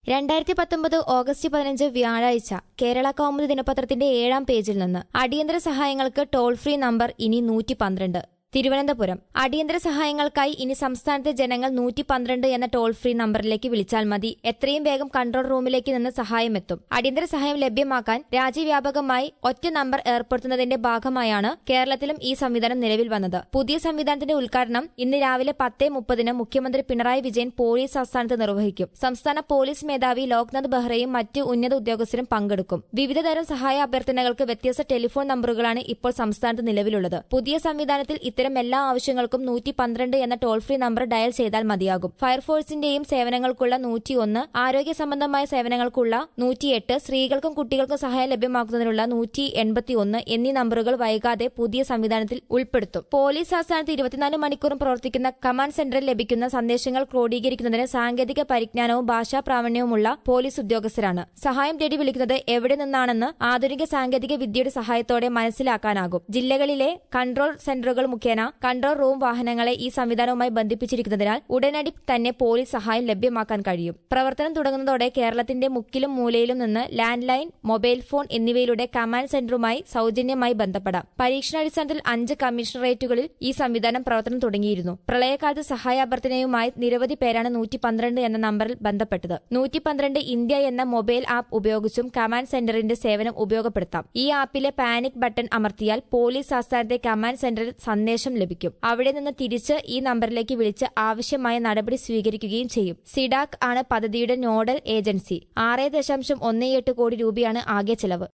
2019 August 15 വ്യാഴാഴ്ച കേരള കൗമുദി ദിനപത്രത്തിന്റെ 7-ാം പേജിൽ നിന്ന് അടിയന്തര സഹായങ്ങൾക്ക് ടോൾ ഫ്രീ നമ്പർ ഇനി 112. തിരുവനന്തപുരം അടിയന്തര സഹായങ്ങൾക്കായി ഇനി സംസ്ഥാനത്തെ ജനങ്ങൾ 112 എന്ന ടോൾ ഫ്രീ നമ്പറിലേക്ക് വിളിച്ചാൽ മതി. എത്രയും വേഗം കൺട്രോൾ റൂമിലേക്ക് നിന്ന് സഹായമെത്തും. അടിയന്തര സഹായം ലഭ്യമാക്കാൻ രാജ്യവ്യാപകമായി ഒറ്റ നമ്പർ ഏർപ്പെടുത്തുന്നതിന്റെ ഭാഗമായാണ് കേരളത്തിലും ഈ സംവിധാനം നിലവിൽ വന്നത്. പുതിയ സംവിധാനത്തിന്റെ ഉദ്ഘാടനം ഇന്ന് രാവിലെ 10:30 മുഖ്യമന്ത്രി പിണറായി വിജയൻ പോലീസ് ആസ്ഥാനത്ത് നിർവഹിക്കും. സംസ്ഥാന പോലീസ് മേധാവി ലോക്നാഥ് ബെഹ്റയും മറ്റ് ഉന്നത ഉദ്യോഗസ്ഥരും പങ്കെടുക്കും. വിവിധതരം സഹായ അഭ്യർത്ഥനകൾക്ക് വ്യത്യസ്ത ടെലിഫോൺ നമ്പറുകളാണ് ഇപ്പോൾ സംസ്ഥാനത്ത് നിലവിലുള്ളത്. പുതിയ സംവിധാനത്തിൽ ഇത്തരം എല്ലാ ആവശ്യങ്ങൾക്കും 112 എന്ന ടോൾ ഫ്രീ നമ്പർ ഡയൽ ചെയ്താൽ മതിയാകും. ഫയർഫോഴ്സിന്റെയും സേവനങ്ങൾക്കുള്ള 101, ആരോഗ്യ സംബന്ധമായ സേവനങ്ങൾക്കുള്ള 108, സ്ത്രീകൾക്കും കുട്ടികൾക്കും സഹായം ലഭ്യമാക്കുന്നതിനുള്ള 181 എന്നീ നമ്പറുകൾ വൈകാതെ പുതിയ സംവിധാനത്തിൽ ഉൾപ്പെടുത്തും. പോലീസ് ആസ്ഥാനത്ത് 24 മണിക്കൂറും പ്രവർത്തിക്കുന്ന കമാൻഡ് സെന്ററിൽ ലഭിക്കുന്ന സന്ദേശങ്ങൾ ക്രോഡീകരിക്കുന്നതിന് സാങ്കേതിക പരിജ്ഞാനവും ഭാഷാ പ്രാവീണ്യവുമുള്ള പോലീസ് ഉദ്യോഗസ്ഥരാണ്. സഹായം തേടി വിളിക്കുന്നത് എവിടെ നിന്നാണെന്ന് ആധുനിക സാങ്കേതിക വിദ്യയുടെ സഹായത്തോടെ മനസ്സിലാക്കാനാകും. ജില്ലകളിലെ കൺട്രോൾ സെന്ററുകൾ മുഖേന കൺട്രോൾ റൂം വാഹനങ്ങളെ ഈ സംവിധാനവുമായി ബന്ധിപ്പിച്ചിരിക്കുന്നതിനാൽ ഉടനടി തന്നെ പോലീസ് സഹായം ലഭ്യമാക്കാൻ കഴിയും. പ്രവർത്തനം തുടങ്ങുന്നതോടെ കേരളത്തിന്റെ മുക്കിലും മൂലയിലും നിന്ന് ലാൻഡ് ലൈൻ, മൊബൈൽ ഫോൺ എന്നിവയിലൂടെ കമാൻഡ് സെന്ററുമായി സൌജന്യമായി ബന്ധപ്പെടാം. പരീക്ഷണാടിസ്ഥാനത്തിൽ 5 കമ്മീഷണറേറ്റുകളിൽ ഈ സംവിധാനം പ്രവർത്തനം തുടങ്ങിയിരുന്നു. പ്രളയകാലത്ത് സഹായാഭ്യർത്ഥനയുമായി നിരവധി പേരാണ് 112 എന്ന നമ്പറിൽ ബന്ധപ്പെട്ടത്. 112 ഇന്ത്യ എന്ന മൊബൈൽ ആപ്പ് ഉപയോഗിച്ചും കമാൻഡ് സെന്ററിന്റെ സേവനം ഉപയോഗപ്പെടുത്താം. ഈ ആപ്പിലെ പാനിക് ബട്ടൺ അമർത്തിയാൽ പോലീസ് ആസ്ഥാനത്തെ കമാൻഡ് സെന്ററിൽ സന്ദേശം ലഭിക്കും. അവിടെ നിന്ന് തിരിച്ച് ഈ നമ്പറിലേക്ക് വിളിച്ച് ആവശ്യമായ നടപടി സ്വീകരിക്കുകയും ചെയ്യും. സിഡാക് ആണ് പദ്ധതിയുടെ നോഡൽ ഏജൻസി. 6.18 കോടി രൂപയാണ് ആകെ ചെലവ്.